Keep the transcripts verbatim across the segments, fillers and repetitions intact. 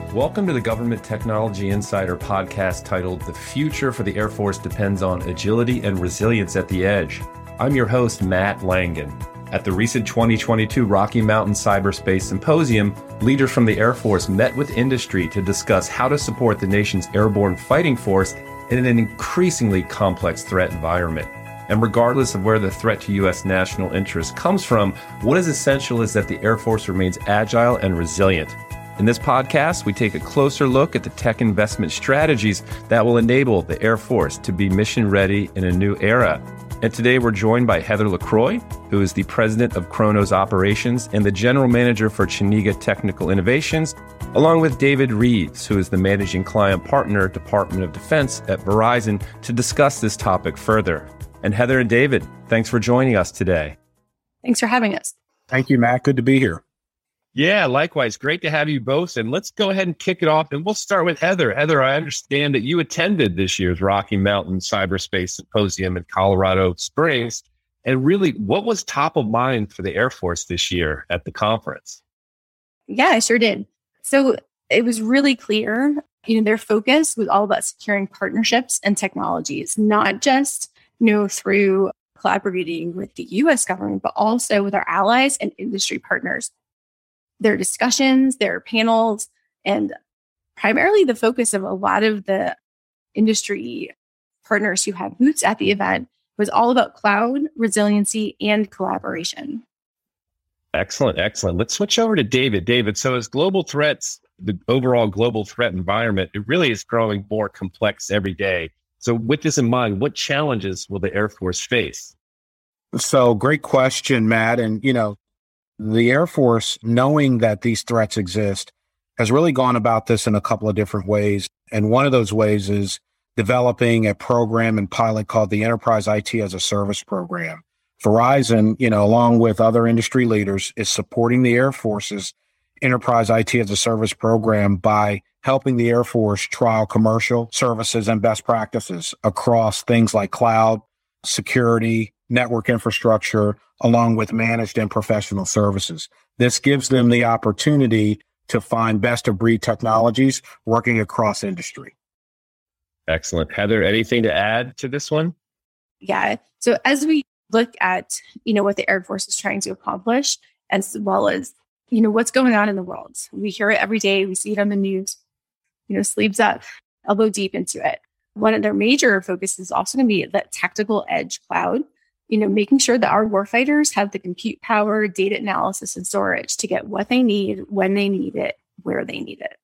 Welcome to the Government Technology Insider podcast titled The Future for the Air Force Depends on Agility and Resilience at the Edge. I'm your host, Matt Langen. At the recent twenty twenty-two Rocky Mountain Cyberspace Symposium, leaders from the Air Force met with industry to discuss how to support the nation's airborne fighting force in an increasingly complex threat environment. And regardless of where the threat to U S national interest comes from, what is essential is that the Air Force remains agile and resilient. In this podcast, we take a closer look at the tech investment strategies that will enable the Air Force to be mission ready in a new era. And today we're joined by Heather LaCroix, who is the president of Kronos Operations and the general manager for Chiniga Technical Innovations, along with David Reeves, who is the managing client partner, Department of Defense at Verizon, to discuss this topic further. And Heather and David, thanks for joining us today. Thanks for having us. Thank you, Matt. Good to be here. Yeah, likewise. Great to have you both. And let's go ahead and kick it off. And we'll start with Heather. Heather, I understand that you attended this year's Rocky Mountain Cyberspace Symposium in Colorado Springs. And really, what was top of mind for the Air Force this year at the conference? Yeah, I sure did. So it was really clear, you know, their focus was all about securing partnerships and technologies, not just, you know, through collaborating with the U S government, but also with our allies and industry partners. Their discussions, their panels, and primarily the focus of a lot of the industry partners who had booths at the event was all about cloud, resiliency, and collaboration. Excellent, excellent. Let's switch over to David. David, so as global threats, the overall global threat environment, it really is growing more complex every day. So with this in mind, what challenges will the Air Force face? So great question, Matt. And, you know, the Air Force, knowing that these threats exist, has really gone about this in a couple of different ways. And one of those ways is developing a program and pilot called the Enterprise I T as a Service program. Verizon, you know, along with other industry leaders, is supporting the Air Force's Enterprise I T as a Service program by helping the Air Force trial commercial services and best practices across things like cloud, security, network infrastructure, along with managed and professional services. This gives them the opportunity to find best of breed technologies working across industry. Excellent. Heather, anything to add to this one? Yeah. So as we look at, you know, what the Air Force is trying to accomplish, as well as, you know, what's going on in the world, we hear it every day. We see it on the news, you know, sleeves up, elbow deep into it. One of their major focuses is also going to be that tactical edge cloud, you know, making sure that our warfighters have the compute power, data analysis, and storage to get what they need, when they need it, where they need it.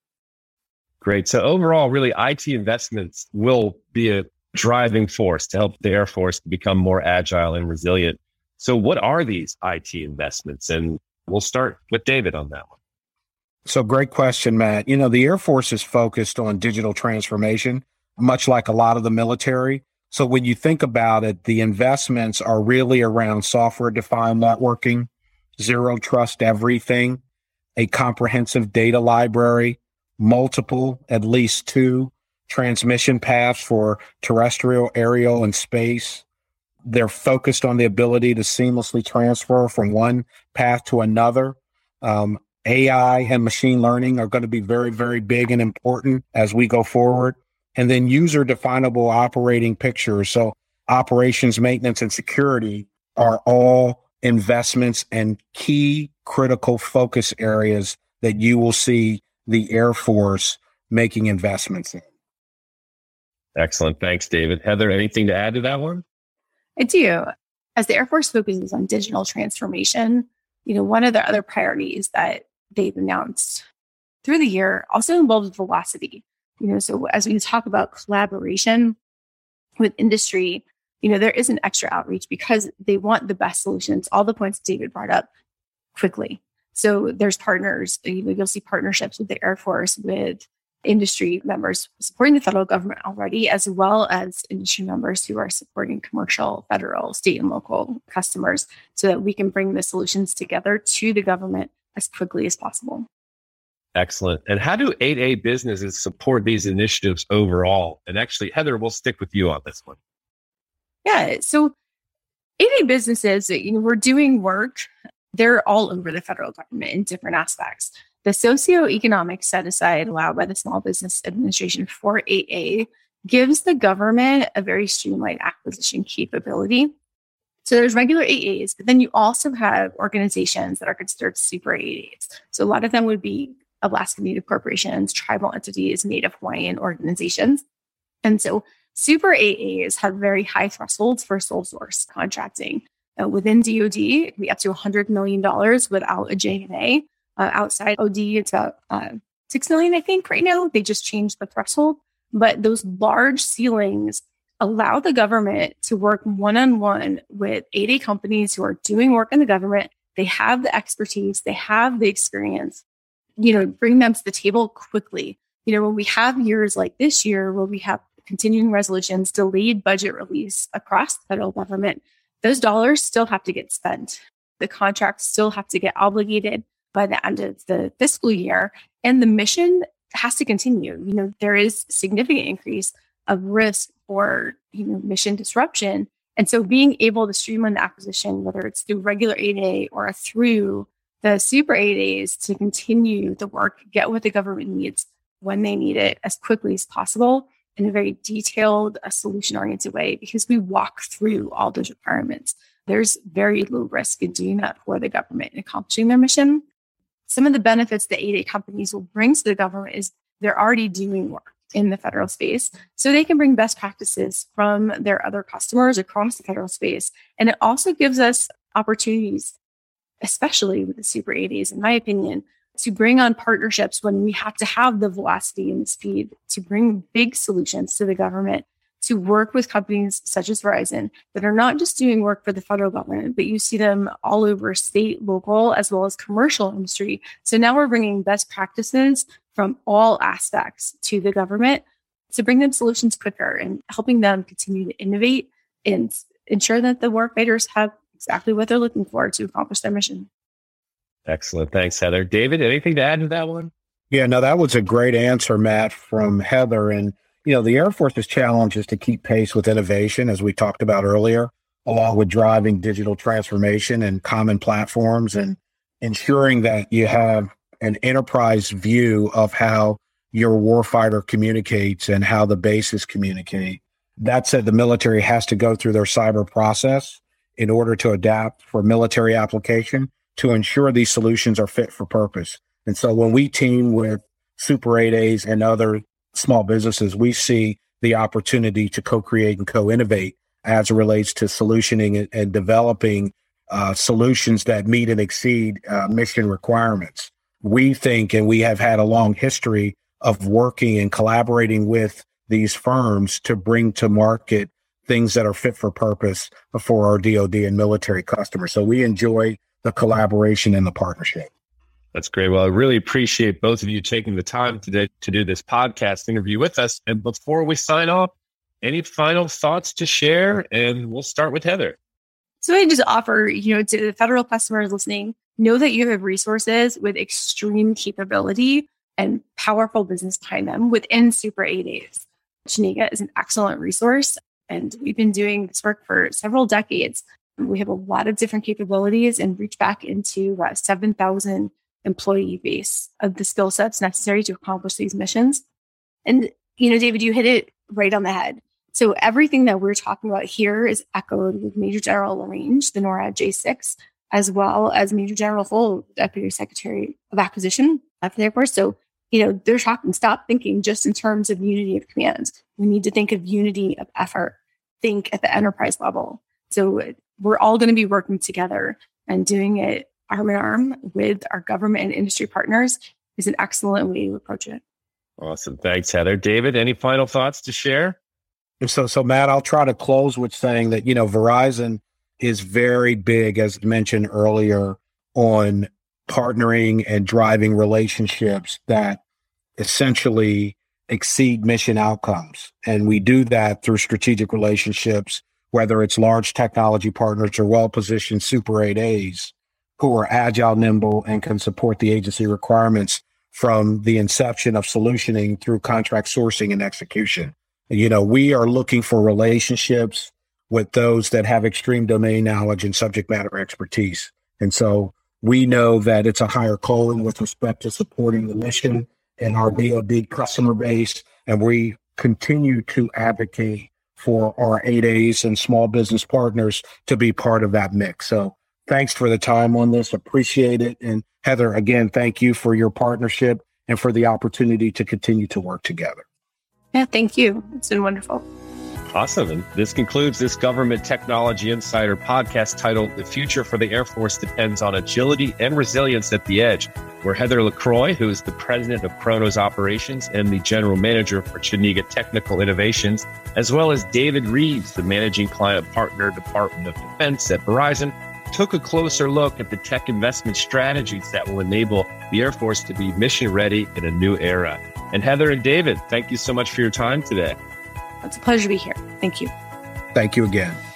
Great. So overall, really, I T investments will be a driving force to help the Air Force become more agile and resilient. So what are these I T investments? And we'll start with David on that one. So great question, Matt. You know, the Air Force is focused on digital transformation, much like a lot of the military. So when you think about it, the investments are really around software-defined networking, zero trust everything, a comprehensive data library, multiple, at least two transmission paths for terrestrial, aerial, and space. They're focused on the ability to seamlessly transfer from one path to another. Um, A I and machine learning are going to be very, very big and important as we go forward. And then user definable operating pictures. So operations, maintenance, and security are all investments and key critical focus areas that you will see the Air Force making investments in. Excellent. Thanks, David. Heather, anything to add to that one? I do. As the Air Force focuses on digital transformation, you know, one of the other priorities that they've announced through the year also involves velocity. You know, so as we talk about collaboration with industry, you know, there is an extra outreach because they want the best solutions, all the points David brought up quickly. So there's partners, you know, you'll see partnerships with the Air Force, with industry members supporting the federal government already, as well as industry members who are supporting commercial, federal, state, and local customers so that we can bring the solutions together to the government as quickly as possible. Excellent. And how do eight A businesses support these initiatives overall? And actually, Heather, we'll stick with you on this one. Yeah. So eight A businesses, you know, we're doing work. They're all over the federal government in different aspects. The socioeconomic set-aside allowed by the Small Business Administration for eight A gives the government a very streamlined acquisition capability. So there's regular eight A's, but then you also have organizations that are considered super eight A's. So a lot of them would be Alaska Native corporations, tribal entities, Native Hawaiian organizations. And so super eight A's have very high thresholds for sole source contracting. Uh, within D O D, it can be up to one hundred million dollars without a J and A. Uh, outside O D, it's about uh, six million dollars, I think, right now. They just changed the threshold. But those large ceilings allow the government to work one-on-one with eight A companies who are doing work in the government. They have the expertise. They have the experience, you know, bring them to the table quickly. You know, when we have years like this year, where we have continuing resolutions, delayed budget release across the federal government, those dollars still have to get spent. The contracts still have to get obligated by the end of the fiscal year. And the mission has to continue. You know, there is significant increase of risk for, you know, mission disruption. And so being able to streamline the acquisition, whether it's through regular eight A or through the super eight A's, to continue the work, get what the government needs when they need it as quickly as possible in a very detailed, uh, solution-oriented way, because we walk through all those requirements. There's very low risk in doing that for the government and accomplishing their mission. Some of the benefits that eight A companies will bring to the government is they're already doing work in the federal space. So they can bring best practices from their other customers across the federal space. And it also gives us opportunities, especially with the super eight A's, in my opinion, to bring on partnerships when we have to have the velocity and the speed to bring big solutions to the government, to work with companies such as Verizon that are not just doing work for the federal government, but you see them all over state, local, as well as commercial industry. So now we're bringing best practices from all aspects to the government to bring them solutions quicker and helping them continue to innovate and ensure that the warfighters have exactly what they're looking for to accomplish their mission. Excellent. Thanks, Heather. David, anything to add to that one? Yeah, no, that was a great answer, Matt, from Heather. And you know, the Air Force's challenge is to keep pace with innovation, as we talked about earlier, along with driving digital transformation and common platforms and ensuring that you have an enterprise view of how your warfighter communicates and how the bases communicate. That said, the military has to go through their cyber process in order to adapt for military application to ensure these solutions are fit for purpose. And so when we team with Super eight A's and other small businesses, we see the opportunity to co-create and co-innovate as it relates to solutioning and, and developing uh, solutions that meet and exceed uh, mission requirements. We think, and we have had a long history of working and collaborating with these firms to bring to market things that are fit for purpose for our D O D and military customers. So we enjoy the collaboration and the partnership. That's great. Well, I really appreciate both of you taking the time today to do this podcast interview with us. And before we sign off, any final thoughts to share? And we'll start with Heather. So I just offer, you know, to the federal customers listening, know that you have resources with extreme capability and powerful business behind them within Super eight A's. Chenega is an excellent resource, and we've been doing this work for several decades. We have a lot of different capabilities and reach back into uh, seven thousand employee base of the skill sets necessary to accomplish these missions. And, you know, David, you hit it right on the head. So everything that we're talking about here is echoed with Major General LaRange, the NORAD J six, as well as Major General Full, Deputy Secretary of Acquisition for the Air Force. So, you know, they're talking, stop thinking just in terms of unity of command. We need to think of unity of effort, think at the enterprise level. So we're all going to be working together, and doing it arm in arm with our government and industry partners is an excellent way to approach it. Awesome. Thanks, Heather. David, any final thoughts to share? So, so Matt, I'll try to close with saying that, you know, Verizon is very big, as mentioned earlier, on partnering and driving relationships that essentially exceed mission outcomes. And we do that through strategic relationships, whether it's large technology partners or well-positioned Super eight A's who are agile, nimble, and can support the agency requirements from the inception of solutioning through contract sourcing and execution. You know, we are looking for relationships with those that have extreme domain knowledge and subject matter expertise. And so We know that it's a higher calling with respect to supporting the mission and our D O D customer base, and we continue to advocate for our eight A's and small business partners to be part of that mix. So thanks for the time on this. Appreciate it. And Heather, again, thank you for your partnership and for the opportunity to continue to work together. Yeah, thank you. It's been wonderful. Awesome. And this concludes this Government Technology Insider podcast titled The Future for the Air Force Depends on Agility and Resilience at the Edge, where Heather LaCroix, who is the president of Kronos Operations and the general manager for Chenega Technical Innovations, as well as David Reeves, the managing client partner, Department of Defense at Verizon, took a closer look at the tech investment strategies that will enable the Air Force to be mission ready in a new era. And Heather and David, thank you so much for your time today. It's a pleasure to be here. Thank you. Thank you again.